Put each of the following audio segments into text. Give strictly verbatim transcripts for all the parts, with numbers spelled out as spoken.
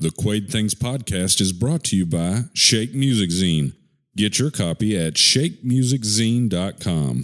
The Quaid Things podcast is brought to you by Shake Music Zine. Get your copy at shake music zine dot com.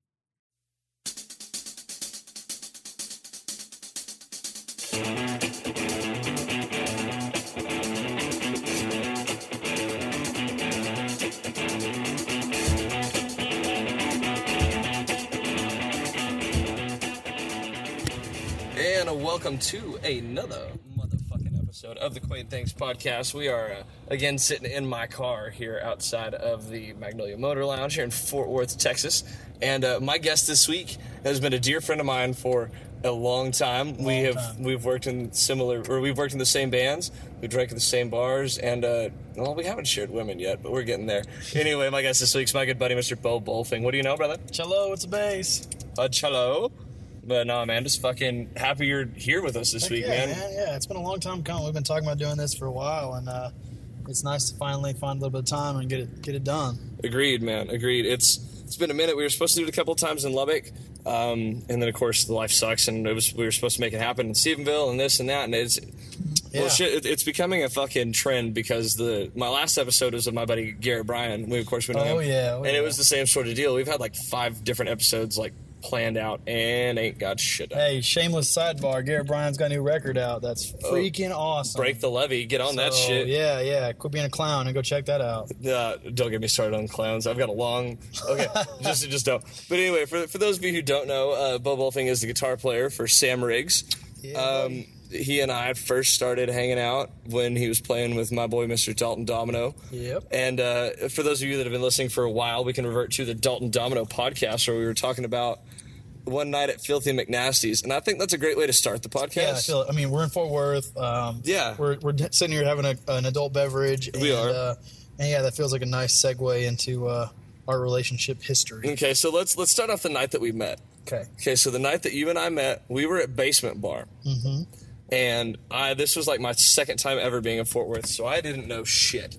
And welcome to another motherfucking episode of the Quaid Things podcast. We are uh, again sitting in my car here outside of the Magnolia Motor Lounge here in Fort Worth, Texas. And uh, my guest this week has been a dear friend of mine for a long time. Long we have time. We've worked in similar, or we've worked in the same bands. We drank at the same bars, and uh, well, we haven't shared women yet, but we're getting there. Anyway, my guest this week's my good buddy, Mister Bo Bolfing. What do you know, brother? Cello, it's a bass. Uh, cello. But no, man, just fucking happy you're here with us this Heck week, yeah, man. man. Yeah, it's been a long time coming. We've been talking about doing this for a while, and uh, it's nice to finally find a little bit of time and get it get it done. Agreed, man. Agreed. It's it's been a minute. We were supposed to do it a couple of times in Lubbock, um, and then of course the life sucks, and it was we were supposed to make it happen in Stephenville and this and that, and it's yeah. well, shit. It, it's becoming a fucking trend because the my last episode was of my buddy Garrett Bryan. We of course we know Oh him, yeah, oh, and yeah. it was the same sort of deal. We've had like five different episodes like planned out and ain't got shit done. Hey, shameless sidebar. Garrett Bryan's got a new record out. That's freaking oh, awesome. Break the levee. Get on so, that shit. Yeah, yeah. Quit being a clown and go check that out. Uh, don't get me started on clowns. I've got a long... Okay, just just don't. But anyway, for for those of you who don't know, uh, Bo Bolfing is the guitar player for Sam Riggs. Yeah, um, he and I first started hanging out when he was playing with my boy, Mister Dalton Domino. Yep. And uh, for those of you that have been listening for a while, we can revert to the Dalton Domino podcast where we were talking about one night at Filthy McNasty's, and I think that's a great way to start the podcast. Yeah, I feel. I mean, we're in Fort Worth. Um, yeah, we're we're sitting here having a, an adult beverage. And, we are, uh, and yeah, that feels like a nice segue into uh, our relationship history. Okay, so let's let's start off the night that we met. Okay. Okay, so the night that you and I met, we were at Basement Bar, mm-hmm. and I this was like my second time ever being in Fort Worth, so I didn't know shit,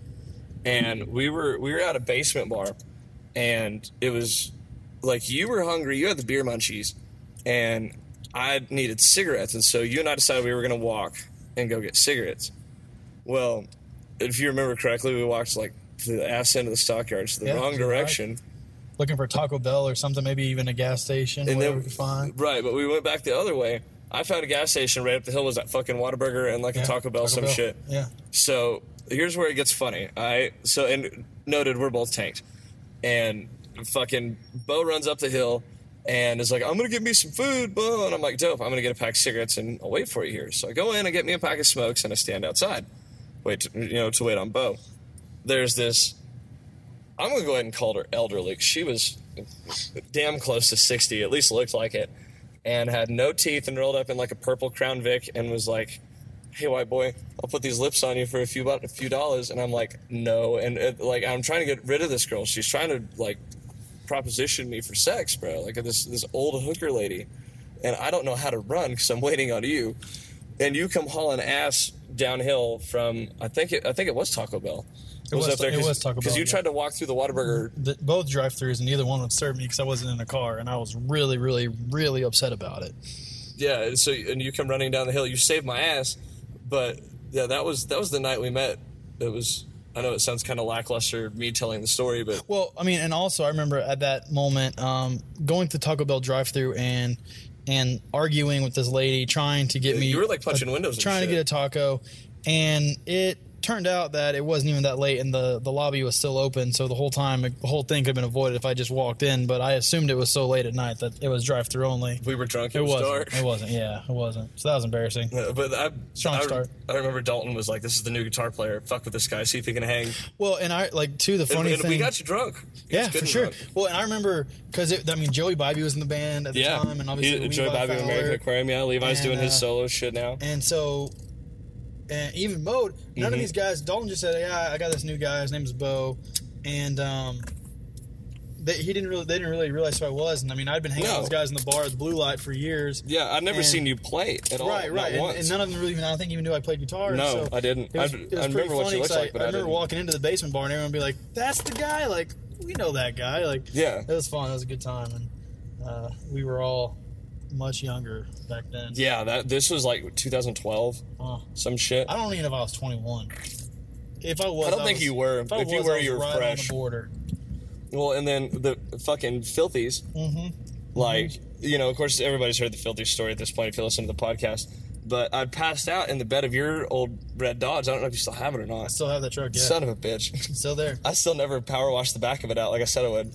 and we were we were at a Basement Bar, and it was. Like, you were hungry, you had the beer munchies, and I needed cigarettes, and so you and I decided we were going to walk and go get cigarettes. Well, if you remember correctly, we walked, like, to the ass end of the stockyards, the yeah, wrong direction. Right. Looking for Taco Bell or something, maybe even a gas station, and whatever then, we could find. Right, but we went back the other way. I found a gas station right up the hill was that fucking Whataburger and, like, yeah, a Taco Bell, Taco some Bell. shit. Yeah. So, here's where it gets funny. I So, and noted, we're both tanked. And... fucking Bo runs up the hill and is like, I'm gonna get me some food, Bo. And I'm like, dope, I'm gonna get a pack of cigarettes and I'll wait for you here. So I go in, I get me a pack of smokes, and I stand outside, wait, to, you know, to wait on Bo. There's this, I'm gonna go ahead and call her elderly. She was damn close to sixty, at least looked like it, and had no teeth and rolled up in like a purple Crown Vic and was like, hey, white boy, I'll put these lips on you for a few a few dollars. And I'm like, no. And it, like, I'm trying to get rid of this girl. She's trying to like proposition me for sex, bro. Like this this old hooker lady, and I don't know how to run because I'm waiting on you, and you come hauling ass downhill from I think it I think it was Taco Bell. It was, up there it was Taco Bell because you yeah. tried to walk through the Whataburger. The, both drive-thrus, and neither one would serve me because I wasn't in the car, and I was really, really, really upset about it. Yeah, and so and you come running down the hill. You saved my ass, but yeah, that was that was the night we met. It was. I know it sounds kind of lackluster, me telling the story, but... Well, I mean, and also I remember at that moment um, going to Taco Bell drive-thru and and arguing with this lady, trying to get me... You were like punching a, windows and Trying shit. to get a taco, and it turned out that it wasn't even that late, and the, the lobby was still open, so the whole time, the whole thing could have been avoided if I just walked in, but I assumed it was so late at night that it was drive-thru only. We were drunk, it, It was wasn't. dark. It wasn't, yeah, it wasn't. So that was embarrassing. Yeah, but I, Strong I, start. I remember Dalton was like, this is the new guitar player. Fuck with this guy, see if he can hang. Well, and I, like, too, the funny and, and thing... we got you drunk. It Yeah, was good for and sure. drunk. Well, and I remember because I mean Joey Bybee was in the band at the Yeah. time, and obviously He, Levi Joey Bobby Fowler. American Aquarium, yeah. Levi's And, doing his uh, solo shit now. And so, and even Mode, none Mm-hmm. of these guys. Dalton just said, "Yeah, I got this new guy. His name is Bo," and um, they, he didn't really, they didn't really realize who I was. And I mean, I'd been hanging No. out with those guys in the bar at the Blue Light for years. Yeah, I've never and- seen you play at all. Right, right, Not and, once. and none of them really even. I don't think even knew I played guitar. No, so I didn't. It was, I- it was I remember pretty what funny you looked 'cause like, I, but I I remember didn't. walking into the basement bar and everyone would be like, "That's the guy!" Like, we know that guy. Like, Yeah. it was fun. It was a good time, and uh, we were all much younger back then. Yeah, that this was like two thousand twelve, Oh. some shit. I don't even know if I was twenty-one. If I was, I don't think was, you were. If, I If was, you were, I was you were right fresh. on the border. Well, and then the fucking Filthies, Mm-hmm. like, you know, of course, everybody's heard the Filthies story at this point if you listen to the podcast. But I passed out in the bed of your old red Dodge. I don't know if you still have it or I not. still have that truck. Yeah, Son of a bitch. it's still there. I still never power washed the back of it out like I said I would.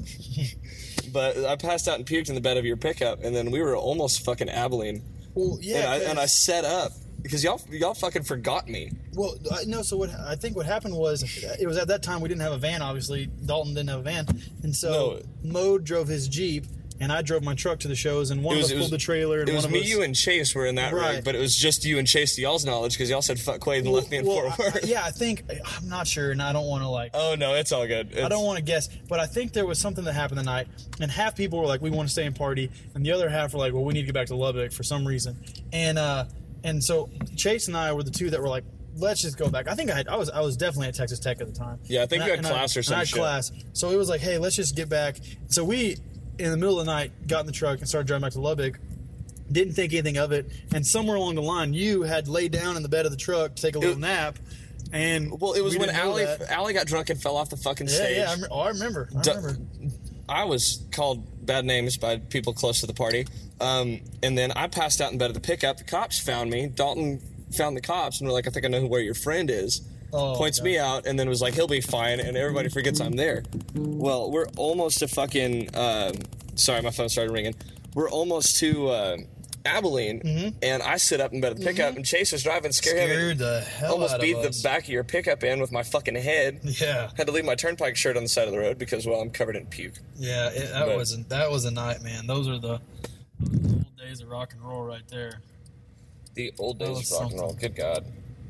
But I passed out and puked in the bed of your pickup, and then we were almost fucking Abilene. Well, yeah, and, I, and I 'cause- set up because y'all y'all fucking forgot me. Well, I, no. So what I think what happened was it was at that time we didn't have a van. Obviously, Dalton didn't have a van, and so Mode drove his Jeep, and I drove my truck to the shows. And one It was- of it us was- pulled the trailer, and It was one me, of us. you, and Chase were in that Right. rig, but it was just you and Chase to y'all's knowledge because y'all said fuck Quaid and left me in well, Fort Worth. I- yeah, I think I'm not sure, and I don't want to like. Oh no, it's all good. I It's- don't want to guess, but I think there was something that happened the night, and half people were like, "We want to stay and party," and the other half were like, "Well, we need to get back to Lubbock for some reason." And uh, and so Chase and I were the two that were like, "Let's just go back." I think I had, I was I was definitely at Texas Tech at the time. Yeah, I think And you had and class or and some I had shit. class, so it was like, "Hey, let's just get back." So we, in the middle of the night, got in the truck and started driving back to Lubbock. Didn't think anything of it, and somewhere along the line, you had laid down in the bed of the truck to take a little It- nap. And Well, it was we when didn't know Allie, that. Allie got drunk and fell off the fucking Yeah, stage. yeah, I, rem- oh, I remember. I Du- remember. I was called bad names by people close to the party. Um, and then I passed out in bed of the pickup. The cops found me. Dalton found the cops and were like, I think I know where your friend is. Oh, Points God. me out and then was like, he'll be fine. And everybody forgets I'm there. Well, we're almost to fucking... Uh, sorry, my phone started ringing. We're almost to uh, Abilene. Mm-hmm. And I sit up in bed of the pickup and Chase was driving, scared, him. Scared and the hell almost out beat of the us. back of your pickup in with my fucking head. Yeah, Had to leave my turnpike shirt on the side of the road because, well, I'm covered in puke. yeah. It, that But- was a, that was a night, man. Those are the, those are the old days of rock and roll right there. The old That days was of rock and roll. something. Good God.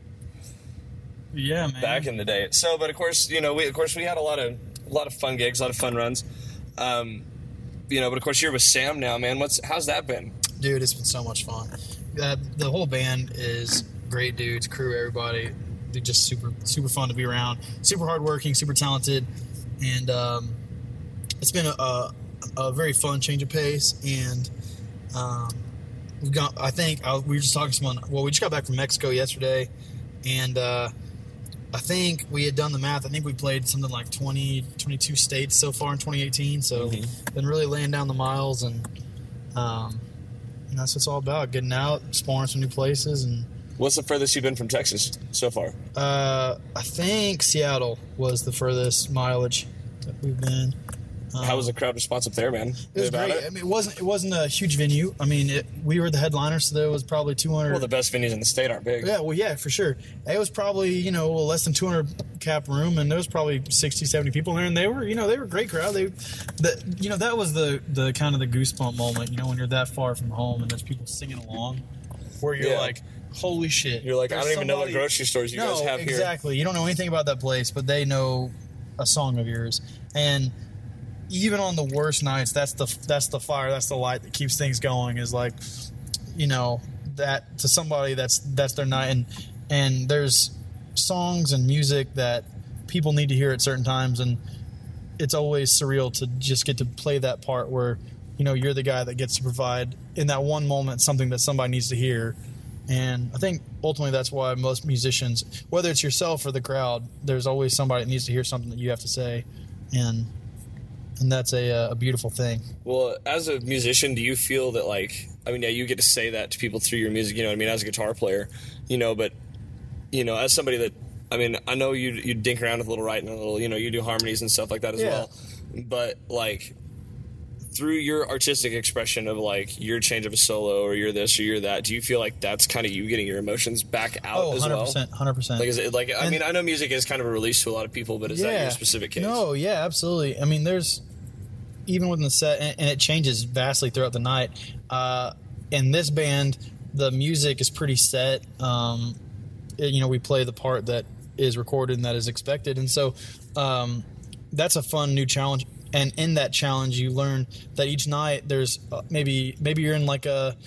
Yeah, man. Back in the day. So, but of course, you know, we of course we had a lot of a lot of fun gigs, a lot of fun runs. Um, you know, but of course you're with Sam now, man. What's how's that been? Dude, it's been so much fun. Uh, the whole band is great dudes, crew, everybody. They're just super, super fun to be around. Super hardworking, super talented, and um, it's been a, a, a very fun change of pace. And um, we've got, I think, I, we were just talking to someone. Well, we just got back from Mexico yesterday, and uh, I think we had done the math. I think we played something like twenty, twenty-two states so far in twenty eighteen. So, been really laying down the miles and. Um, And that's what it's all about, getting out, exploring some new places. And What's the furthest you've been from Texas so far? uh, I think Seattle was the furthest mileage that we've been. Um, How was the crowd response up there, man? It was About great. I mean, it wasn't it wasn't a huge venue. I mean, it, we were the headliners, so there was probably two hundred. Well, the best venues in the state aren't big. Yeah, well, yeah, for sure. It was probably, you know, less than two hundred cap room, and there was probably sixty, seventy people there, and they were, you know, they were a great crowd. They, the, you know, that was the, the kind of the goosebump moment, you know, when you're that far from home and there's people singing along, where you're Yeah. like, holy shit. You're like, I there's don't even know what somebody- grocery stores you no, guys have here. exactly. You don't know anything about that place, but they know a song of yours. And even on the worst nights, that's the that's the fire, that's the light that keeps things going. Is like, you know, that to somebody that's that's their night, and and there's songs and music that people need to hear at certain times, and it's always surreal to just get to play that part where, you know, you're the guy that gets to provide in that one moment something that somebody needs to hear. And I think ultimately that's why most musicians, whether it's yourself or the crowd, there's always somebody that needs to hear something that you have to say, and and that's a, a beautiful thing. Well, as a musician, do you feel that, like, I mean, yeah, you get to say that to people through your music, you know what I mean, as a guitar player, you know, but, you know, as somebody that, I mean, I know you you dink around with a little writing, a little, you know, you do harmonies and stuff like that as Yeah. well, but, like, through your artistic expression of, like, your change of a solo or you're this or you're that, do you feel like that's kind of you getting your emotions back out Oh, as one hundred well? percent, one hundred percent. Like, is it, like, I And- mean, I know music is kind of a release to a lot of people, but is that your specific case? No, yeah, absolutely. I mean, there's even within the set, and, and it changes vastly throughout the night. Uh, in this band, the music is pretty set. Um, it- you know, we play the part that is recorded and that is expected, and so um, that's a fun new challenge. And in that challenge, you learn that each night there's uh, maybe maybe you're in like a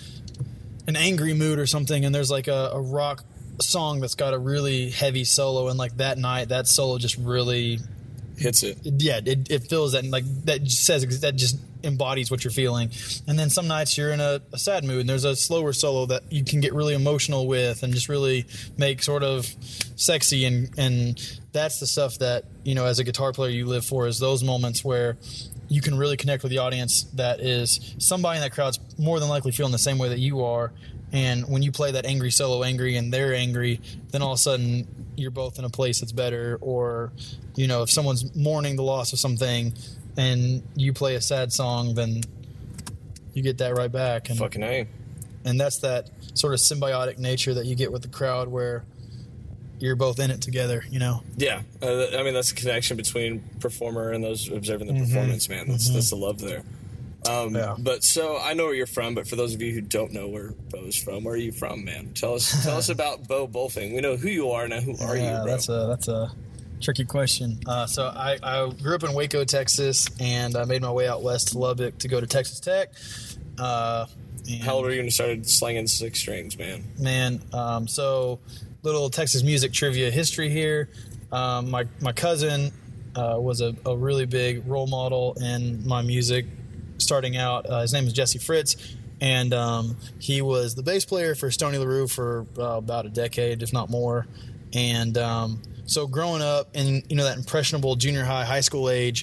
an angry mood or something, and there's like a, a rock song that's got a really heavy solo, and like that night, that solo just really Hits it. yeah, it, it feels that like that just says that just embodies what you're feeling. And then some nights you're in a, a sad mood and there's a slower solo that you can get really emotional with and just really make sort of sexy. And, and that's the stuff that, you know, as a guitar player you live for, is those moments where you can really connect with the audience that is somebody in that crowd's more than likely feeling the same way that you are. And when you play that angry solo angry and they're angry, then all of a sudden you're both in a place that's better. Or, you know, if someone's mourning the loss of something and you play a sad song, then you get that right back. And, Fucking A. And that's that sort of symbiotic nature that you get with the crowd where you're both in it together, you know? Yeah. Uh, I mean, that's the connection between performer and those observing the mm-hmm. performance, man. That's, mm-hmm. that's the love there. Um, yeah. But so I know where you're from, but for those of you who don't know where Bo's from, where are you from, man? Tell us, tell us about Bo Bolfing. We know who you are now. Who are yeah, you, bro? That's a that's a tricky question. Uh, so I, I grew up in Waco, Texas, and I made my way out west to Lubbock to go to Texas Tech. Uh, How old were you when you started slinging six strings, man? Man, um, so little Texas music trivia history here. Um, my my cousin uh, was a, a really big role model in my music. Starting out, uh, his name is Jesse Fritz, and um, he was the bass player for Stoney LaRue for uh, about a decade, if not more. And um, so, growing up in you know that impressionable junior high, high school age,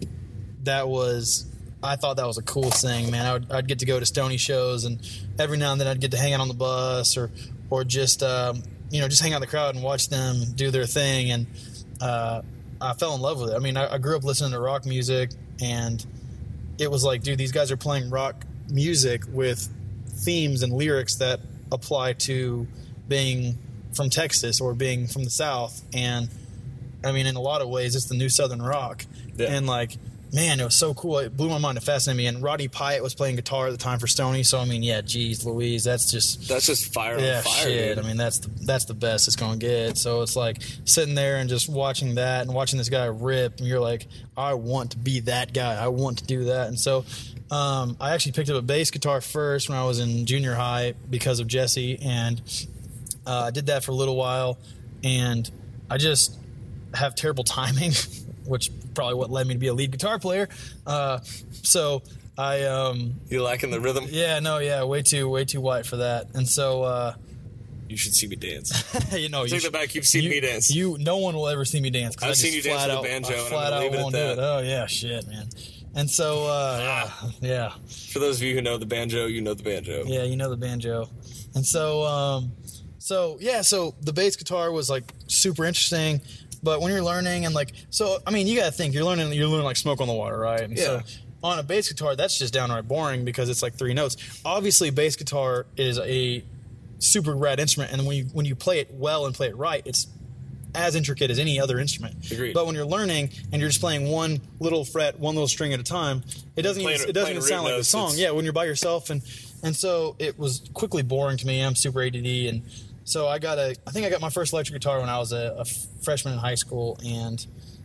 that was I thought that was the coolest thing, man. I would, I'd get to go to Stoney shows, and every now and then I'd get to hang out on the bus, or or just um, you know just hang out in the crowd and watch them do their thing. And uh, I fell in love with it. I mean, I, I grew up listening to rock music, and it was like, dude, these guys are playing rock music with themes and lyrics that apply to being from Texas or being from the South. And I mean, in a lot of ways, it's the new Southern rock. Yeah. And like, man, it was so cool. It blew my mind. It fascinated me. And Rodney Pyatt was playing guitar at the time for Stoney. So I mean, yeah, geez, Louise, that's just that's just fire yeah, on fire. Shit. Dude. I mean, that's the that's the best it's gonna get. So it's like sitting there and just watching that and watching this guy rip, and you're like, I want to be that guy. I want to do that. And so um, I actually picked up a bass guitar first when I was in junior high because of Jesse, and uh, I did that for a little while, and I just have terrible timing, which probably what led me to be a lead guitar player. Uh, so I um, you lacking the rhythm? Yeah, no, yeah, way too way too white for that. And so uh, you should see me dance. you know, take you that back. You've seen you, me dance. You, no one will ever see me dance. I've I seen you dance with out, a banjo, I and flat I'm out leave won't it do at it. that. Oh yeah, shit, man. And so uh, ah. yeah, yeah. For those of you who know the banjo, you know the banjo. Yeah, you know the banjo. And so um, so yeah, so the bass guitar was like super interesting. But when you're learning and like, so, I mean, you got to think, you're learning, you're learning like Smoke on the Water, right? And yeah. So on a bass guitar, that's just downright boring because it's like three notes. Obviously, bass guitar is a super rad instrument. And when you, when you play it well and play it right, it's as intricate as any other instrument. Agreed. But when you're learning and you're just playing one little fret, one little string at a time, it doesn't playing, even, it doesn't even sound like the song. Yeah, when you're by yourself. And, and so it was quickly boring to me. I'm super A D D, and so I got a, I think I got my first electric guitar when I was a, a freshman in high school, and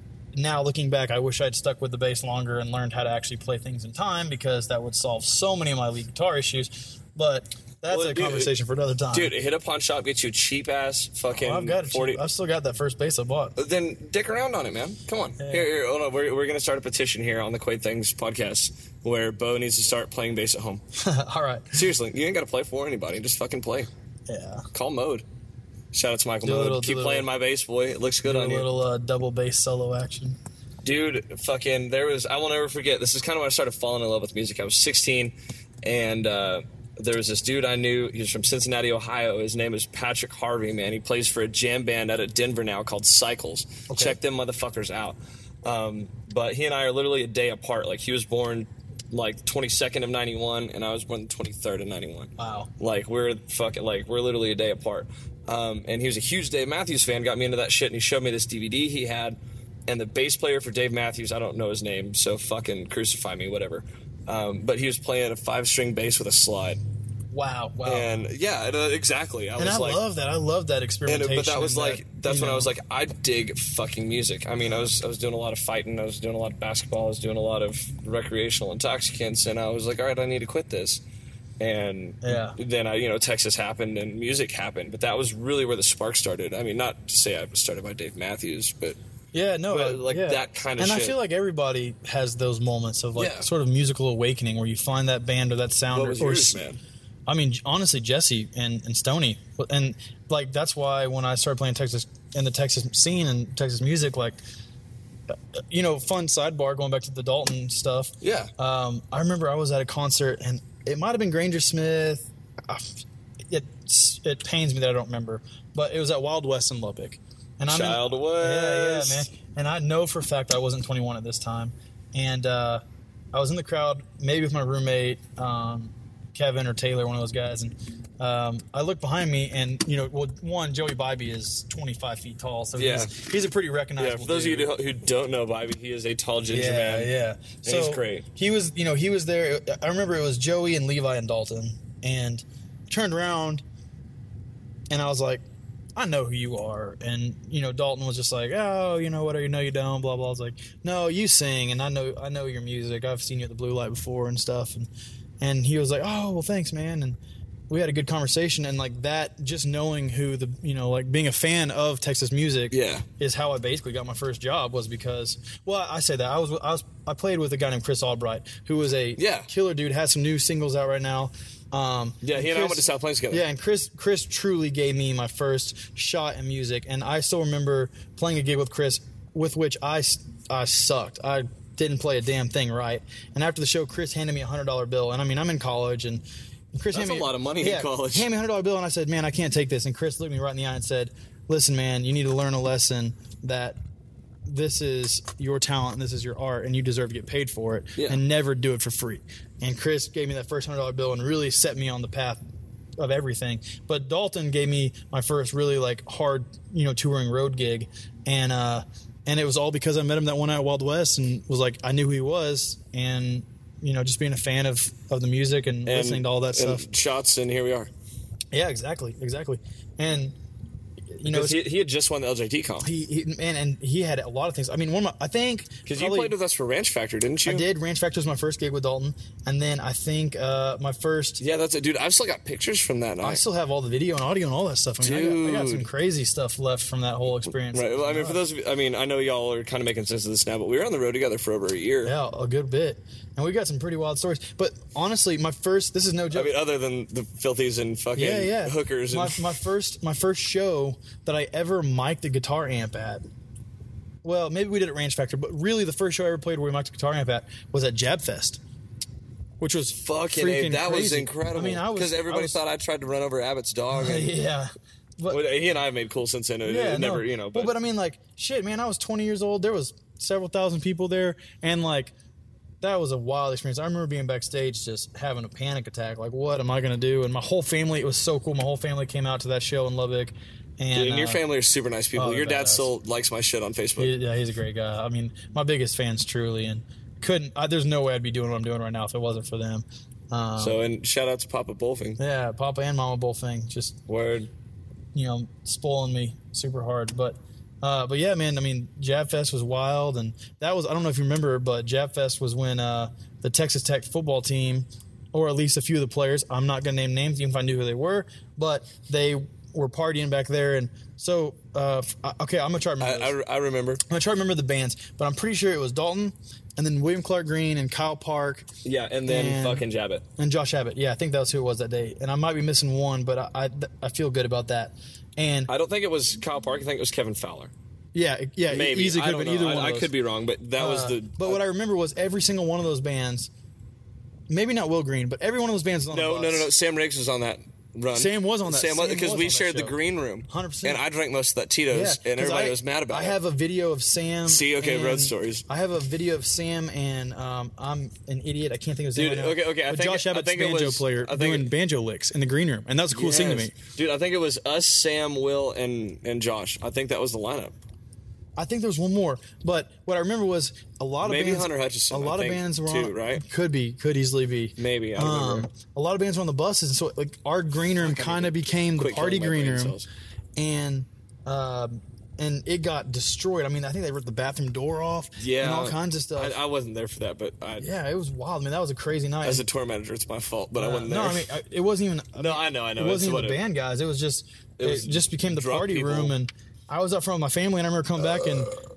now looking back, I wish I'd stuck with the bass longer and learned how to actually play things in time, because that would solve so many of my lead guitar issues. But that's well, a dude, conversation for another time. Dude, hit a pawn shop, get you a cheap ass fucking. Oh, I've got forty. Cheap, I've still got that first bass I bought. Then dick around on it, man. Come on. Yeah. Here, here, hold on. We're, we're going to start a petition here on the Quaid Things podcast where Bo needs to start playing bass at home. All right. Seriously, you ain't got to play for anybody. Just fucking play. Yeah. Call Mode. Shout out to Michael do Mode. Little, Keep playing little, my bass, boy. It looks good on you. A little uh, double bass solo action. Dude, fucking, there was, I will never forget, this is kind of when I started falling in love with music. I was sixteen, and uh, there was this dude I knew. He was from Cincinnati, Ohio. His name is Patrick Harvey, man. He plays for a jam band out of Denver now called Cycles. Okay. Check them motherfuckers out. Um, but he and I are literally a day apart. Like, he was born like twenty-second of ninety-one, and I was born twenty-third of ninety-one. Wow. Like, we're fucking, like, we're literally a day apart. Um, and he was a huge Dave Matthews fan, got me into that shit, and he showed me this D V D he had, and the bass player for Dave Matthews, I don't know his name, so fucking crucify me, whatever. Um, but he was playing a five-string bass with a slide. Wow, wow. And, yeah, uh, exactly. I and was I like, love that. I love that experimentation. And, but that was like, that, that's when know. I was like, I dig fucking music. I mean, I was I was doing a lot of fighting, I was doing a lot of basketball, I was doing a lot of recreational intoxicants, and I was like, all right, I need to quit this. And yeah. then I, you know, Texas happened and music happened, but that was really where the spark started. I mean, not to say I was started by Dave Matthews, but Yeah, no, But, uh, like, yeah. that kind of and shit. I feel like everybody has those moments of like Yeah. sort of musical awakening where you find that band or that sound. What or, was or yours, s- man? I mean, honestly, Jesse and, and Stoney, and like that's why when I started playing Texas in the Texas scene and Texas music, like uh, you know, fun sidebar going back to the Dalton stuff. Yeah. Um, I remember I was at a concert and it might have been Granger Smith. Uh, It it pains me that I don't remember, but it was at Wild West in Lubbock. And I'm Child in, West. Yeah, yeah, man. And I know for a fact I wasn't twenty-one at this time, and uh, I was in the crowd, maybe with my roommate, um, Kevin or Taylor, one of those guys, and um, I look behind me, and you know, well, one, Joey Bybee is twenty-five feet tall, so Yeah. he's, he's a pretty recognizable. Yeah, for those dude. of you who don't know Bobby, he is a tall ginger yeah, man. Yeah, And he's great. He was, you know, he was there. I remember it was Joey and Levi and Dalton, and turned around, and I was like, I know who you are. And, you know, Dalton was just like, oh, you know what, you know you don't, blah, blah. I was like, no, you sing, and I know I know your music. I've seen you at the Blue Light before and stuff. And and he was like, oh, well, thanks, man. And we had a good conversation. And, like, that, just knowing who the, you know, like, being a fan of Texas music Yeah. is how I basically got my first job was because, well, I say that. I was, I was, I played with a guy named Chris Albright, who was a Yeah. killer dude, has some new singles out right now. Um, Yeah, he and I went to South Plains together. Yeah, and Chris Chris truly gave me my first shot in music, and I still remember playing a gig with Chris, with which I, I sucked. I didn't play a damn thing right. And after the show, Chris handed me a hundred dollar bill, and I mean I'm in college, and Chris That's handed me a lot of money in yeah, college. He handed me a hundred dollar bill, and I said, "Man, I can't take this." And Chris looked me right in the eye and said, "Listen, man, you need to learn a lesson that." This is your talent and this is your art and you deserve to get paid for it Yeah. and never do it for free. And Chris gave me that first hundred dollar bill and really set me on the path of everything. But Dalton gave me my first really like hard, you know, touring road gig. And, uh, and it was all because I met him that one night at Wild West and was like, I knew who he was. And, you know, just being a fan of, of the music and, And- listening to all that and stuff. shots, and here we are. Yeah, exactly. Exactly. And, you know, Because he, he had just won the L J T comp. he, he man, and he had a lot of things. I mean, one of my, I think Because you probably- played with us for Ranch Factor, didn't you? I did. Ranch Factor was my first gig with Dalton, and then I think uh, my first. Yeah, that's it, dude. I've still got pictures from that night. I still have all the video and audio and all that stuff. I mean, I got, I got Dude. some crazy stuff left from that whole experience. Right. Well, I mean, for those of you, I mean, I know y'all are kind of making sense of this now, but we were on the road together for over a year. Yeah, a good bit, and we got some pretty wild stories. But honestly, my first. This is no I joke. mean, other than the filthies and fucking yeah, yeah. hookers. And, My, my first, my first show that I ever mic'd a guitar amp at. Well, maybe we did at Ranch Factor, but really the first show I ever played where we mic'd a guitar amp at was at Jab Fest, which was fucking, freaking A, that was crazy. incredible. I mean, I was because everybody I was, thought I tried to run over Abbott's dog. And, yeah. But, well, he and I have made cool since then. It, yeah, it never, no. you know. But, well, but I mean, like, shit, man, I was twenty years old. There was several thousand people there, and like, that was a wild experience. I remember being backstage, just having a panic attack. Like, what am I gonna do? And my whole family, it was so cool. My whole family came out to that show in Lubbock, and, Dude, and your uh, family are super nice people. oh, Your they're dad badass. still likes my shit on Facebook. he- yeah, he's a great guy. I mean, my biggest fans, truly, and couldn't. I, there's no way I'd be doing what I'm doing right now if it wasn't for them. Um, So, and shout out to Papa Bolfing. yeah, Papa and Mama Bullfing, just Word. you know, spoiling me super hard. But uh, but yeah, man, I mean, Jab Fest was wild, and that was, I don't know if you remember, but Jab Fest was when uh, the Texas Tech football team, or at least a few of the players, I'm not going to name names even if I knew who they were, but they were partying back there. And so, uh, f- okay, I'm going to try to remember I, this. I, I remember. I'm going to try to remember the bands, but I'm pretty sure it was Dalton, and then William Clark Green, and Kyle Park, Yeah, and then And- fucking Jabbit. and Josh Abbott. Yeah, I think that was who it was that day. And I might be missing one, but I, I, I feel good about that. And I don't think it was Kyle Park. I think it was Kevin Fowler. yeah, yeah, Maybe. easily I could don't have been know. either I, one of I those. could be wrong, but that was Uh, the. But what I remember was every single one of those bands, maybe not Will Green, but every one of those bands was on No, the no, bus. no, no. Sam Riggs was on that run. Sam was on that. Sam Sam because was we on that shared the show. green room. one hundred percent. And I drank most of that Tito's, and 'cause everybody I, was mad about I it. have a video of Sam. See, okay, and- road stories. I have a video of Sam and um, I'm an idiot. I can't think of his name Dude, right now. okay, okay, I But think Josh it- I Abbott's think it banjo was- player I think doing it- banjo licks in the green room, and that was the coolest thing to Yes. me. Dude, I think it was us, Sam, Will, and and Josh. I think that was the lineup. I think there was one more, but what I remember was a lot of Maybe bands. Hunter Hutchison, A I lot of think, bands were too, on. right? Could be, could easily be. Maybe, I don't Um, remember. a lot of bands were on the buses, and so like our green room kind of became the Quit party killing my green brain room, cells. and um, and it got destroyed. I mean, I think they ripped the bathroom door off, Yeah, and all kinds of stuff. I, I wasn't there for that, but I, yeah, it was wild. I mean, that was a crazy night. as a tour manager, it's my fault, but I Uh, wasn't there. no, I mean, I, it wasn't even. I No, mean, I know, I know. It wasn't It's even what the it- band guys. It was just. It, was just became the drunk party people. room, and I was up front with my family, and I remember coming back and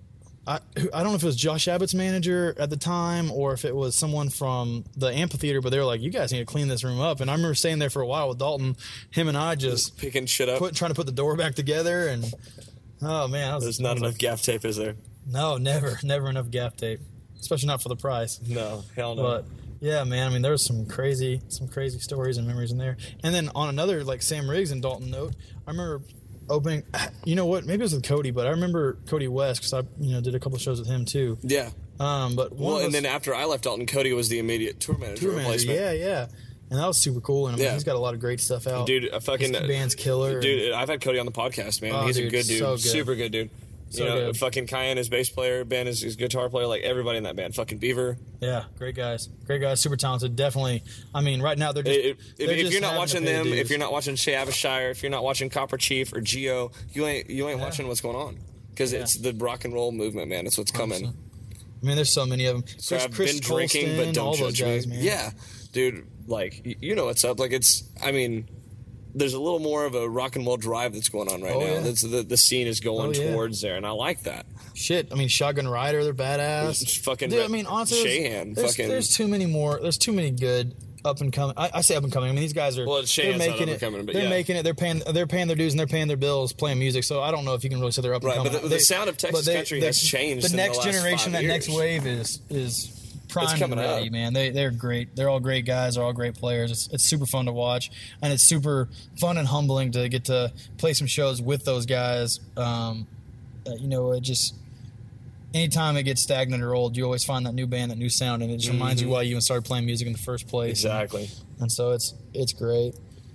I, I don't know if it was Josh Abbott's manager at the time or if it was someone from the amphitheater, but they were like, you guys need to clean this room up. And I remember staying there for a while with Dalton, him and I just, just picking shit up, put, trying to put the door back together. And oh man, that was, there's not enough like, gaff tape, is there? No, never, never enough gaff tape, especially not for the price. No, hell no. But yeah, man, I mean, there was some crazy, some crazy stories and memories in there. And then on another, like Sam Riggs and Dalton note, I remember opening, you know what, maybe it was with Cody, but I remember Cody West because I, you know, did a couple shows with him too. Yeah. Um, but well, and us, then after I left Dalton, Cody was the immediate tour manager tour replacement. Manager, yeah, yeah. And that was super cool. And I mean, yeah. he's got a lot of great stuff out. Dude, a fucking His band's killer. Dude, I've had Cody on the podcast, man. Oh, he's dude, a good dude. so good. Super good dude. So you know, good. fucking Cayenne is bass player, Ben is his guitar player, like everybody in that band. Fucking Beaver. Yeah, great guys. Great guys, super talented. Definitely. I mean, right now they're just. It, they're if, just if you're not having watching to pay them, dues. if you're not watching Shea Abishire, if you're not watching Copper Chief or Geo, you ain't you ain't Yeah. watching what's going on. Because Yeah. it's the rock and roll movement, man. It's what's coming. I mean, there's so many of them. Chris, So I've Chris been drinking, but Colston, don't all those judge guys, me. man. Yeah, dude. Like y- you know what's up. Like it's. I mean, there's a little more of a rock and roll drive that's going on right Oh, now. yeah. That's the the scene is going Oh, yeah. towards there, and I like that. Shit, I mean, Shotgun Rider, they're badass. It's fucking Dude, I Rep- mean, honestly, there's, Shahan, there's, fucking- there's too many more. There's too many good up and coming. I, I say up and coming. I mean, these guys are. Well, they're Shahan's not making up it. and coming, but they're yeah. making it. They're paying. They're paying their dues and they're paying their bills playing music. So I don't know if you can really say they're up and Right, coming. but the- They- the sound of Texas but they- country the- has changed The in the next last generation, five that next years. wave is is primed coming and ready, up. man. They they're great. They're all great guys. They're all great players. It's it's super fun to watch, and it's super fun and humbling to get to play some shows with those guys. Um, uh, you know, it just. Anytime it gets stagnant or old, you always find that new band, that new sound, and it just reminds you why you even started playing music in the first place. Exactly. And, and so it's it's great.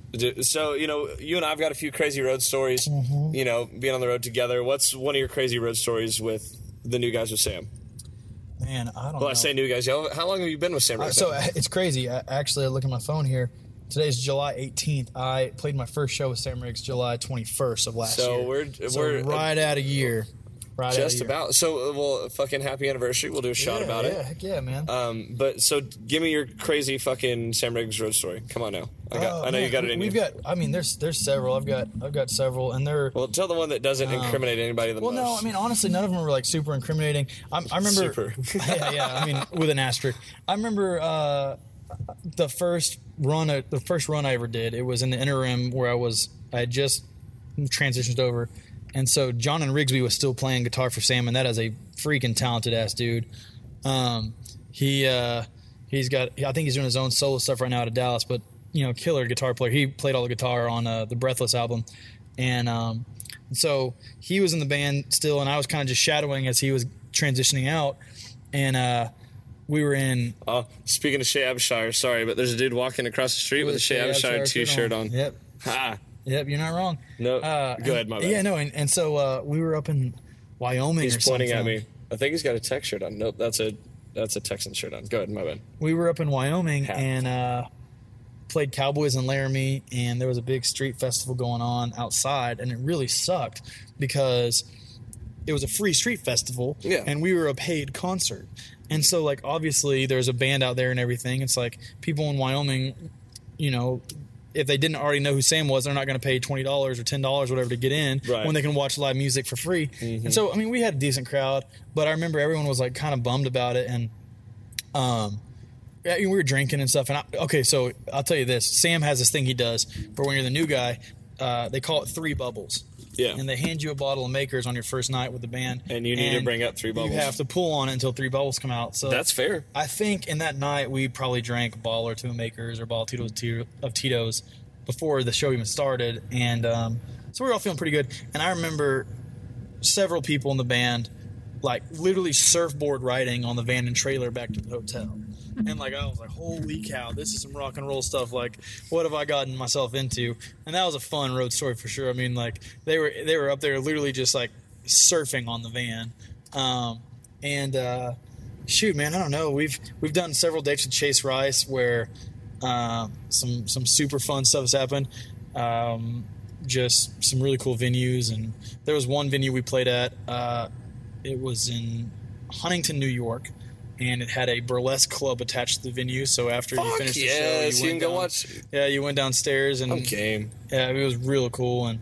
So you know, you and I've got a few crazy road stories. Mm-hmm. You know, being on the road together. What's one of your crazy road stories with the new guys with Sam? Man, I don't Well, know. I say new guys. Yo, how long have you been with Sam? Uh, Right so now? uh, it's crazy. I, actually, I look at my phone here. Today's July eighteenth. I played my first show with Sam Riggs July twenty-first of last So year. we're- so we're- right at a year. Right just at a year. about. So, uh, well, fucking happy anniversary. We'll do a shot yeah, about yeah, it. Heck yeah, man. Um, but so, give me your crazy fucking Sam Riggs road story. Come on now. I got. Oh, I know man, you got it in We've you. got. I mean, there's there's several. I've got I've got several, and they're. Well, tell the one that doesn't incriminate anybody the Well, most. no, I mean, honestly, none of them were like super incriminating. I, I remember. Super. yeah, yeah. I mean, with an asterisk. I remember uh, the first run. I- The first run I ever did. It was in the interim where I was. I had just transitioned over, and so John and Rigsby was still playing guitar for Sam, and that is a freaking talented ass dude. Um, he uh, he's got. I think he's doing his own solo stuff right now out of Dallas, but you know, killer guitar player. He played all the guitar on uh, the Breathless album, and um, so he was in the band still, and I was kind of just shadowing as he was transitioning out, and uh, we were in. Oh, speaking of Shea Abishire, sorry, but there's a dude walking across the street with, a Shea Abishire t-shirt on. Yep, Ha! yep, you're not wrong. No, Uh, go ahead, and- my bad. Yeah, no, and, and so uh, we were up in Wyoming. He's or pointing something. at me. I think he's got a Tex shirt on. Nope, that's a that's a Texan shirt on. Go ahead, my bad. We were up in Wyoming Hat. and uh, played Cowboys in Laramie, and there was a big street festival going on outside, and it really sucked because it was a free street festival, Yeah. and we were a paid concert. And so, like, obviously, there's a band out there and everything. It's like people in Wyoming, you know, if they didn't already know who Sam was, they're not going to pay twenty dollars or ten dollars, whatever, to get in Right. when they can watch live music for free. Mm-hmm. And so, I mean, we had a decent crowd, but I remember everyone was, like, kind of bummed about it. And, um, yeah, we were drinking and stuff. And I, okay, so I'll tell you this. Sam has this thing he does for when you're the new guy. Uh, they call it three bubbles. Yeah. And they hand you a bottle of Makers on your first night with the band. And you need to bring up three bubbles. You have to pull on it until three bubbles come out. So That's fair. I think in that night we probably drank a bottle or two of Makers or a bottle or two of Tito's before the show even started. And um, so we were all feeling pretty good. And I remember several people in the band like literally surfboard riding on the van and trailer back to the hotel. And like I was like, holy cow, this is some rock and roll stuff. Like, what have I gotten myself into? And that was a fun road story for sure. I mean, like they were they were up there literally just like surfing on the van. Um, and uh, shoot, man, I don't know. We've we've done several dates with Chase Rice where uh, some some super fun stuff has happened. Um, just some really cool venues, and there was one venue we played at. Uh, it was in Huntington, New York. And it had a burlesque club attached to the venue. So after Fuck you finished the yes, show, you, you went can go down, watch. Yeah, you went downstairs and I'm game. yeah, it was real cool. And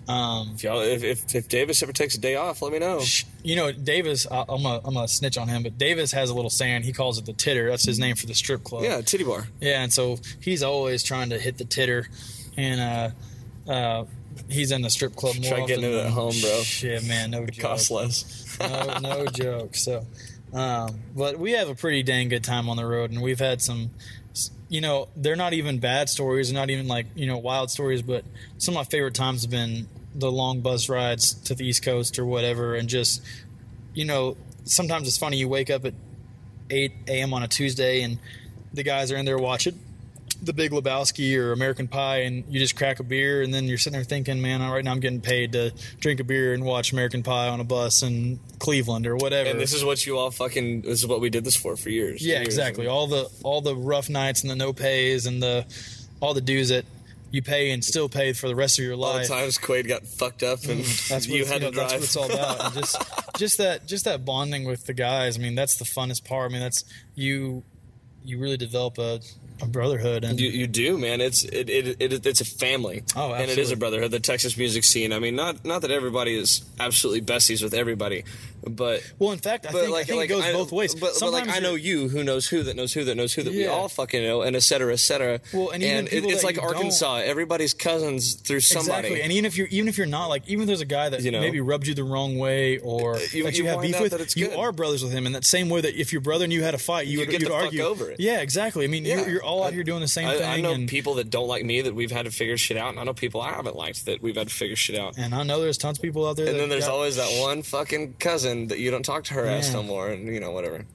Um, If, y'all, if, if if Davis ever takes a day off, let me know. you know, Davis, I, I'm gonna I'm gonna snitch on him, but Davis has a little saying. He calls it the titter. That's his name for the strip club. Yeah, titty bar. Yeah, and so he's always trying to hit the titter, and uh, uh, he's in the strip club more Try often getting it than- at home, bro. Shit, man, no It joke. costs less. no, no joke. So, um, but we have a pretty dang good time on the road, and we've had some, you know, they're not even bad stories, not even like, you know, wild stories, but some of my favorite times have been the long bus rides to the East Coast or whatever, and just, you know, sometimes it's funny, you wake up at eight a.m. on a Tuesday, and the guys are in there watching The Big Lebowski or American Pie, and you just crack a beer, and then you're sitting there thinking, man, right now I'm getting paid to drink a beer and watch American Pie on a bus in Cleveland or whatever. And this is what you all fucking, this is what we did this for for years. yeah, years. exactly. All the all the rough nights and the no pays and the all the dues that you pay and still pay for the rest of your All the life. times Quaid got fucked up and That's what, you it's, had you know, to drive. that's what it's all about. And just just that just that bonding with the guys. I mean, that's the funnest part. I mean, that's you you really develop a, a brotherhood. And You, you do, man. It's it, it, it it's a family, Oh, and it is absolutely. a brotherhood. The Texas music scene. I mean, not not that everybody is absolutely besties with everybody, but well, in fact, I but think, like I think like it goes I, both ways. But, but Sometimes like I know you're- you, who knows who that knows who that knows who that we Yeah. all fucking know, and et cetera, et cetera. Well, and even it, people it's that like you Arkansas. Everybody's cousins through somebody. Exactly, and even if you're even if you're not, like, even if there's a guy that You know? maybe rubbed you the wrong way or you- that you you have find beef out with, that it's you good. are brothers with him. In that same way that if your brother and you had a fight, you, You would get you'd the fuck argue over it. Yeah, exactly. I mean, Yeah. you're, you're all out here doing the same I, thing. I know and, people that don't like me that we've had to figure shit out, and I know people I haven't liked that we've had to figure shit out. and I know there's tons of people out there. And that then there's got- always that one fucking cousin that you don't talk to her ass Yeah. no more, and you know whatever.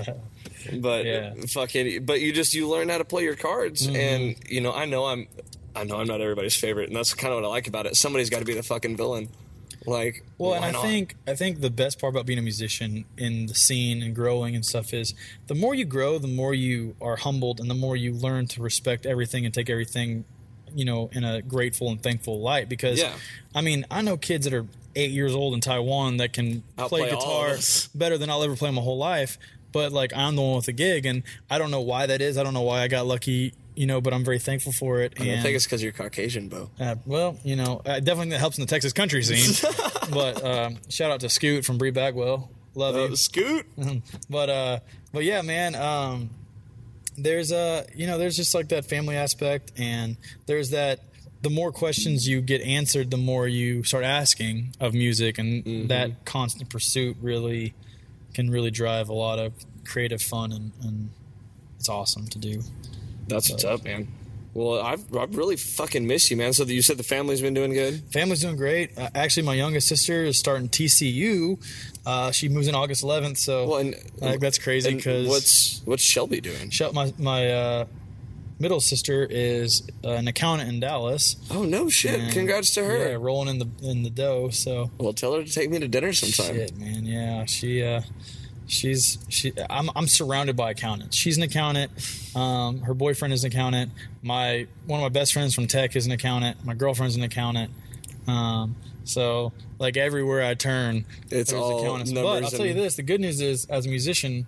But Yeah. fucking, but you just you learn how to play your cards, Mm-hmm. and you know I know I'm, I know I'm not everybody's favorite, and that's kind of what I like about it. Somebody's got to be the fucking villain, like. Well, and why I not? think I think the best part about being a musician in the scene and growing and stuff is the more you grow, the more you are humbled, and the more you learn to respect everything and take everything, you know, in a grateful and thankful light. Because, Yeah. I mean, I know kids that are eight years old in Taiwan that can Outplay play all of guitar us. better than I'll ever play my whole life. But like, I'm the one with the gig, and I don't know why that is. I don't know why I got lucky, you know, but I'm very thankful for it. I and think it's because you're Caucasian, Bo. uh, well, you know, uh, definitely that helps in the Texas country scene. But um, shout out to Scoot from Bree Bagwell. Love Uh, you. Scoot. But uh, but yeah, man. Um, there's a you know there's just like that family aspect, and there's that. The more questions you get answered, the more you start asking of music, and Mm-hmm. that constant pursuit really can really drive a lot of creative fun, and, and it's awesome to do. That's what's up, man. Well, I've, I've really fucking missed you, man. So you said the family's been doing good? Family's doing great. Uh, actually, my youngest sister is starting T C U. Uh, she moves in August eleventh, so Well, and I think that's crazy and because what's what's Shelby doing? my my uh, middle sister is uh, an accountant in Dallas. Oh no shit! And, Congrats to her. Yeah, rolling in the in the dough. So Well, tell her to take me to dinner sometime. shit, man. Yeah, she uh, she's she. I'm I'm surrounded by accountants. She's an accountant. Um, her boyfriend is an accountant. My one of my best friends from tech is an accountant. My girlfriend's an accountant. Um, so like everywhere I turn, It's there's all accountants. But numbers I'll tell you and- this: the good news is, as a musician,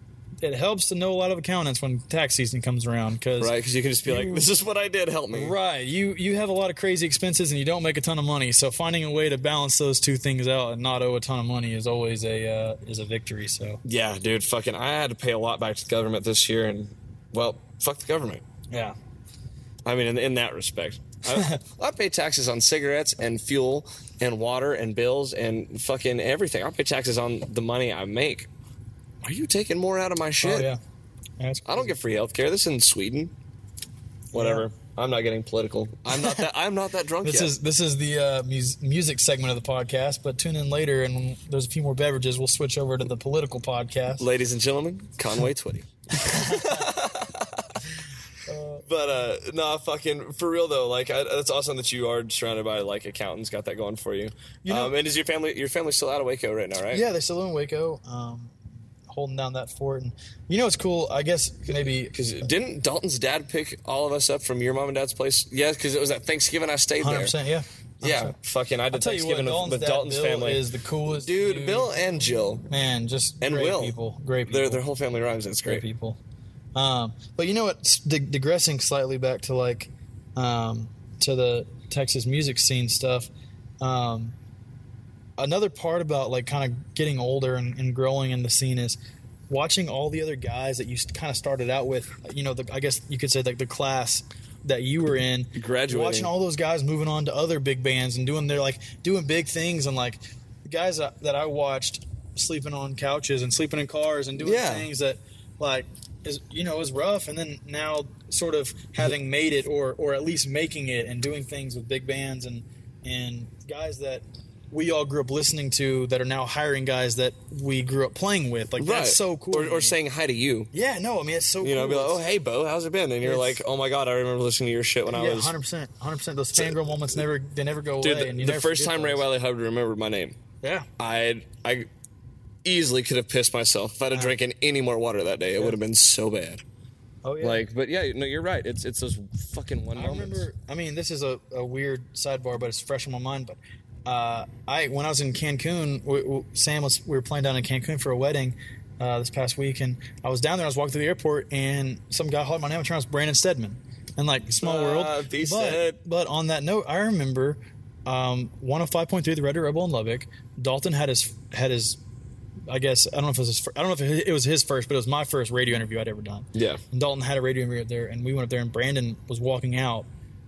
it helps to know a lot of accountants when tax season comes around. Because Right, because you can just be like, You- "This is what I did. Help me." Right. You you have a lot of crazy expenses and you don't make a ton of money. So finding a way to balance those two things out and not owe a ton of money is always a uh, is a victory. So Yeah, dude. Fucking, I had to pay a lot back to the government this year, and well, fuck the government. yeah. I mean, in, in that respect, I, I pay taxes on cigarettes and fuel and water and bills and fucking everything. I pay taxes on the money I make. Are you taking more out of my shit? Oh yeah. Yeah, it's I don't get free health care. This is in Sweden. Whatever. I'm not getting political. I'm not that. I'm not that drunk This yet. is this is the uh, mus- music segment of the podcast, but tune in later and when there's a few more beverages, we'll switch over to the political podcast. Ladies and gentlemen, Conway Twitty. But uh no, fucking for real though. Like, I, that's awesome that you are surrounded by like accountants. Got that going for you. You know- um, and is your family your family's still out of Waco right now, right? Yeah, they're still in Waco, um, holding down that fort. And you know, it's cool. I guess maybe Because didn't Dalton's dad pick all of us up from your mom and dad's place? Yeah, because it was at Thanksgiving I stayed one hundred there. percent. Yeah. Yeah, fucking. I did I'll tell you what, Thanksgiving Dalton's with dad, Dalton's Bill, family. is the coolest dude, Bill and Jill Man, just and great Will. people. Great people. Their their whole family rhymes. And it's great great. people. Um, but you know what? s- Dig- digressing slightly back to like um, to the Texas music scene stuff. Um, another part about like kind of getting older and, and growing in the scene is watching all the other guys that you kind of started out with. You know, the, I guess you could say like the class that you were in, graduating, watching all those guys moving on to other big bands and doing their like doing big things, and like the guys that, that I watched sleeping on couches and sleeping in cars and doing yeah. things that like is you know is rough, and then now sort of having made it or or at least making it and doing things with big bands and and guys that we all grew up listening to that are now hiring guys that we grew up playing with. Like, right. that's so cool. Or, or saying hi to you. Yeah, no, I mean, it's so you cool. You know, be like, oh, hey, Bo, how's it been? And you're like, oh, my God, I remember listening to your shit when I yeah, was... one hundred percent. one hundred percent. Those fangirl moments, never they never go Dude, away. the, and you the never first time those. Ray Wiley Hubbard remembered my name, yeah, I I easily could have pissed myself if I'd have Yeah. drank any more water that day. It Yeah. would have been so bad. Oh, yeah. Like, but yeah, no, you're right. It's it's those fucking one I moments. remember, I mean, this is a, a weird sidebar, but it's fresh in my mind. But uh, I, when I was in Cancun, we, we, Sam was, we were playing down in Cancun for a wedding uh, this past week, and I was down there. I was walking through the airport, and some guy called my name. I turned, it was Brandon Stedman, and like small Ah, world. be But, said. but on that note, I remember um, one oh five point three, the Red Dead Rebel in Lubbock. Dalton had his had his. I guess I don't know if it was his, fir- I don't know if it was his first, but it was my first radio interview I'd ever done. Yeah. And Dalton had a radio interview up there, and we went up there, and Brandon was walking out,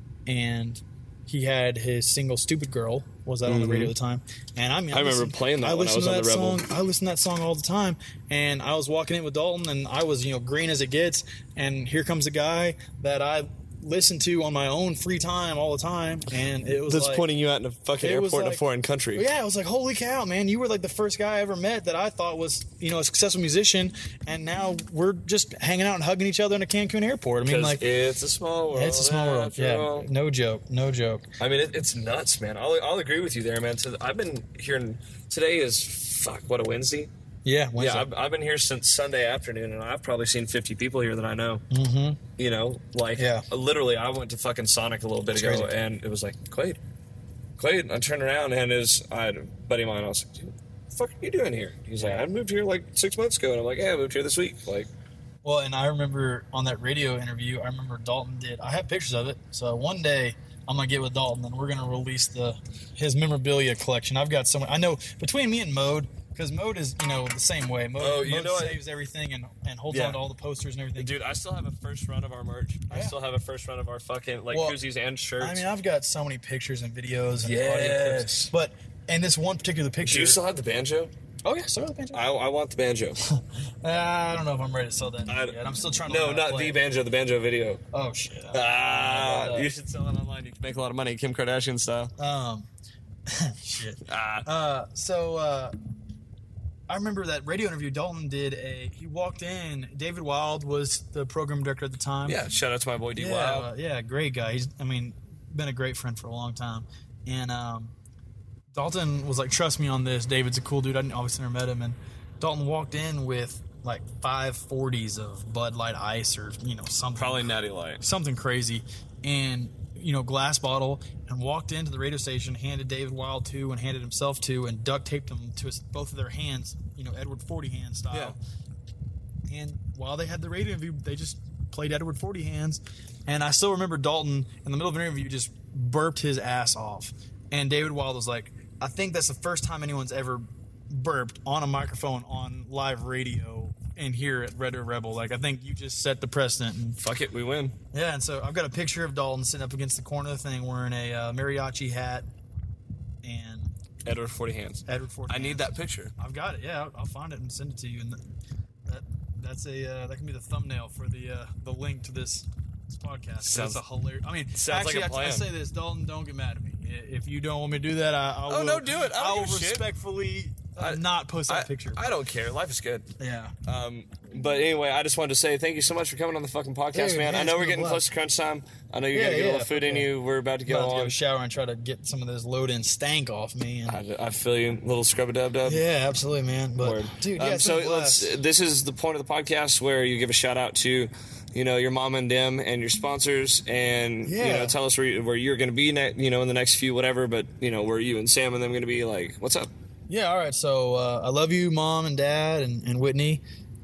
and he had his single "Stupid Girl" was that on the radio at the time, and I mean I, I remember listened- playing that I when I listened was to on that the Rebel. song. I listened to that song all the time, and I was walking in with Dalton, and I was you know green as it gets, and here comes a guy that I listen to on my own free time all the time, and it was That's like, pointing you out in a fucking it was airport in a like- foreign country. yeah, I was like, holy cow, man, you were like the first guy I ever met that I thought was, you know, a successful musician, and now we're just hanging out and hugging each other in a Cancun airport. I mean, 'Cause like, it's a small world. it's a small world. after Yeah, all. no joke, no joke. I mean, it, it's nuts, man. I'll, I'll agree with you there, man. So I've been hearing, today is, fuck, what, a Wednesday? Yeah, Wednesday. Yeah, I've, I've been here since Sunday afternoon, and I've probably seen fifty people here that I know. Mm-hmm. You know, like, Yeah. literally, I went to fucking Sonic a little bit That's ago, crazy. and it was like, Quaid. Quaid. And I turned around, and it was, I had a buddy of mine, I was like, dude, what the fuck are you doing here? He's like, I moved here like six months ago, and I'm like, yeah, I moved here this week. Like, Well, and I remember on that radio interview, I remember Dalton did. I have pictures of it. So one day I'm gonna get with Dalton, and we're gonna release the his memorabilia collection. I've got some. I know between me and Mode, because Mode is you know the same way. Mode, Oh, you Mode know what? saves everything and and holds Yeah. on to all the posters and everything. dude, I still have a first run of our merch. I Yeah. still have a first run of our fucking, like, Well, koozies and shirts. I mean, I've got so many pictures and videos and audio Yes. clips. But in this one particular Do picture, you still have the banjo? oh yeah, so the I, I want the banjo. Uh, I don't know if I'm ready to sell that I- yet. I'm still trying to No, learn how to not play the it. banjo, the banjo video. Oh shit. Ah, Uh, you should sell it online. You can make a lot of money, Kim Kardashian style. Um, shit. Ah, Uh, so uh, I remember that radio interview. Dalton did a. He walked in. David Wild was the program director at the time. yeah. Shout out to my boy D. yeah, Wild. uh, yeah, great guy. He's, I mean, been a great friend for a long time. And um, Dalton was like, "Trust me on this. David's a cool dude." I didn't, obviously never met him. And Dalton walked in with like five forties of Bud Light Ice or you know something. Probably Natty Light. something crazy, and you know glass bottle, and walked into the radio station, handed David Wild two and handed himself two, and duct taped them to his, both of their hands, you know Edward Forty hand style. And while they had the radio interview, they just played Edward Forty hands, and I still remember Dalton in the middle of an interview just burped his ass off, and David Wild was like, "I think that's the first time anyone's ever burped on a microphone on live radio." And here at Red Dead Rebel, like I think you just set the precedent. And Fuck it, we win. yeah, and so I've got a picture of Dalton sitting up against the corner of the thing wearing a uh, mariachi hat and Edward Forty Hands. Edward Forty. I need that picture. I've got it. Yeah, I'll, I'll find it and send it to you. And th- that that's a uh, that can be the thumbnail for the uh, the link to this, this podcast. Sounds- That's a hilarious. I mean, sounds like actually, a I, I plan. say this, Dalton. Don't get mad at me. I- If you don't want me to do that, I, I Oh, will. no, do it. I don't will give a shit. respectfully uh, I- not post that I, picture. I don't care. Life is good. yeah. Um, but anyway, I just wanted to say thank you so much for coming on the fucking podcast, Dude, man. man, I it's know been we're a getting blast. close to crunch time. I know you Yeah, gotta get a yeah, little food in yeah. you. We're about to go About to on. go shower and try to get some of this load-in stank off me. And, I, I feel you, little scrub a dub dub. yeah, absolutely, man. But Word. dude, yeah, Um, it's so been a blast. let's. This is the point of the podcast where you give a shout out to, you know, your mom and them and your sponsors, and you Yeah. know, tell us where, you, where you're going to be, ne- you know, in the next few whatever. But you know, where you and Sam and them going to be? Like, what's up? Yeah, all right. So uh, I love you, Mom and Dad, and, and Whitney.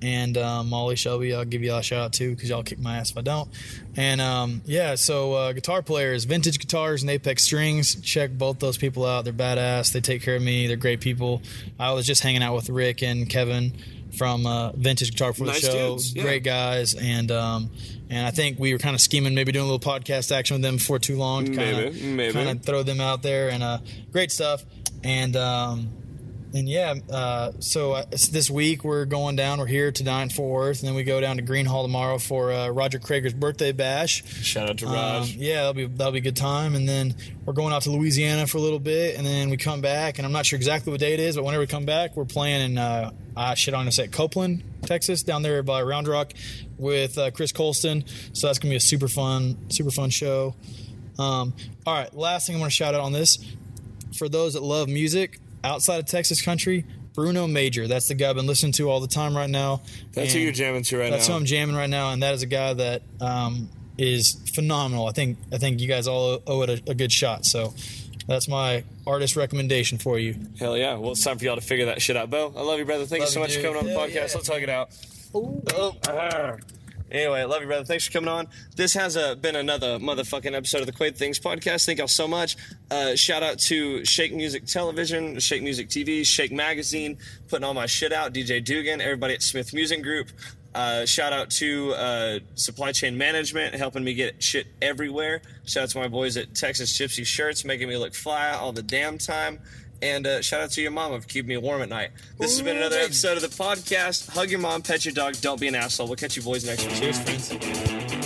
and um, Molly Shelby. I'll give y'all a shout out too because y'all kick my ass if I don't. And um, yeah, so uh, guitar players, Vintage Guitars and Apex Strings. Check both those people out. They're badass. They take care of me. They're great people. I was just hanging out with Rick and Kevin from uh, Vintage Guitar for the Nice show. dudes, yeah. Great guys, and um, and I think we were kind of scheming, maybe doing a little podcast action with them before too long to kind Maybe, maybe. of kind of throw them out there, and uh, great stuff. And um, and yeah, uh, so uh, this week we're going down. We're here tonight in Fort Worth, and then we go down to Green Hall tomorrow for uh, Roger Krager's birthday bash. Shout out to Um, Raj. yeah, that'll be that'll be a good time. And then we're going out to Louisiana for a little bit, and then we come back. And I'm not sure exactly what day it is, but whenever we come back, we're playing in uh, uh shit on us at Copeland, Texas, down there by Round Rock, with uh, Chris Colston. So that's gonna be a super fun, super fun show. Um, all right, last thing I want to shout out on this for those that love music outside of Texas country. Bruno Major, that's the guy I've been listening to all the time right now. That's who And you're jamming to right That's now. who I'm jamming right now, and that is a guy that um, is phenomenal. I think I think you guys all owe it a, a good shot. So that's my artist recommendation for you. Hell yeah. Well, it's time for y'all to figure that shit out. Bo, I love you, brother. Thank Love you so you, much for dude. coming on the Hell podcast. yeah. Let's hug it out. Oh, ah. Anyway, love you, brother. Thanks for coming on. This has uh, been another motherfucking episode of the Quaid Things podcast. Thank y'all so much. Uh, shout out to Shake Music Television, Shake Music T V, Shake Magazine, putting all my shit out, D J Dugan, everybody at Smith Music Group. Uh, shout out to uh, Supply Chain Management, helping me get shit everywhere. Shout out to my boys at Texas Gypsy Shirts, making me look fly all the damn time. And uh, shout out to your mama for keeping me warm at night. This has been another episode of the podcast. Hug your mom, pet your dog, don't be an asshole. We'll catch you boys next week. Cheers, friends.